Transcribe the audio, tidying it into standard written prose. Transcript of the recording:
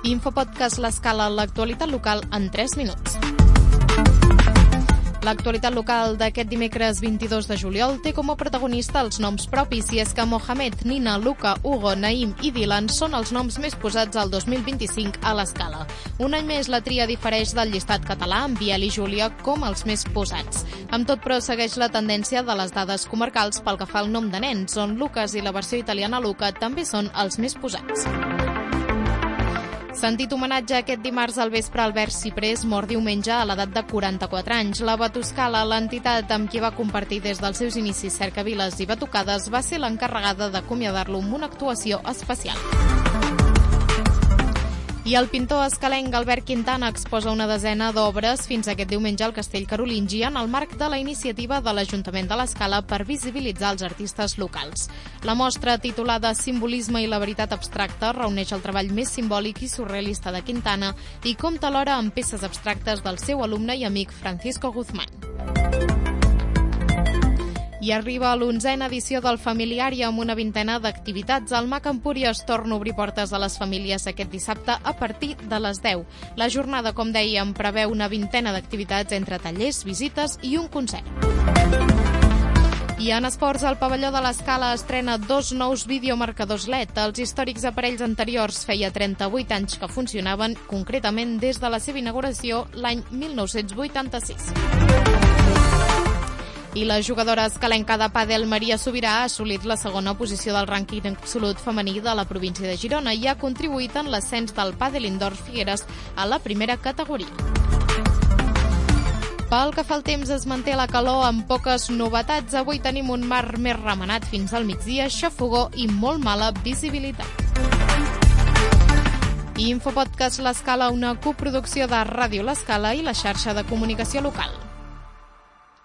Infopodcast l'Escala, l'actualitat local en 3 minuts. L'actualitat local d'aquest dimecres 22 de juliol té com a protagonista els noms propis, i és que Mohamed, Nina, Luca, Hugo, Naim i Dylan són els noms més posats al 2025 a l'Escala. Un any més la tria difereix del llistat català, amb Biel i Júlia com els més posats. Amb tot, però, segueix la tendència de les dades comarcals pel que fa al nom de nens, on Lucas i la versió italiana Luca també són els més posats. Sentit homenatge aquest dimarts al vespre a Albert Ciprés, mort diumenge a l'edat de 44 anys. La Batuscala, l'entitat amb qui va compartir des dels seus inicis cercaviles i batucades, va ser l'encarregada d'acomiadar-lo amb una actuació especial. I el pintor escalenc Albert Quintana exposa una desena d'obres fins aquest diumenge al Castell Carolingi en el marc de la iniciativa de l'Ajuntament de l'Escala per visibilitzar els artistes locals. La mostra, titulada Simbolisme i la veritat abstracta, reuneix el treball més simbòlic i surrealista de Quintana i compta alhora amb peces abstractes del seu alumne i amic Francisco Guzmán. I arriba a l'11a edició del Familiari amb una vintena d'activitats. El MAC Empúries torna a obrir portes a les famílies aquest dissabte a partir de les 10. La jornada, com dèiem, preveu una vintena d'activitats entre tallers, visites i un concert. I en esports, el pavelló de l'Escala estrena 2 nous videomarcadors LED. Els històrics aparells anteriors feia 38 anys que funcionaven, concretament des de la seva inauguració l'any 1986. I la jugadora escalenca de pàdel Maria Sobirà ha assolit la segona posició del rànquing absolut femení de la província de Girona i ha contribuït en l'ascens del pàdel indoor Figueres a la primera categoria. Pel que fa al temps, es manté la calor amb poques novetats. Avui tenim un mar més remenat fins al migdia, xafogó i molt mala visibilitat. I Infopodcast l'Escala, una coproducció de Ràdio l'Escala i la xarxa de comunicació local.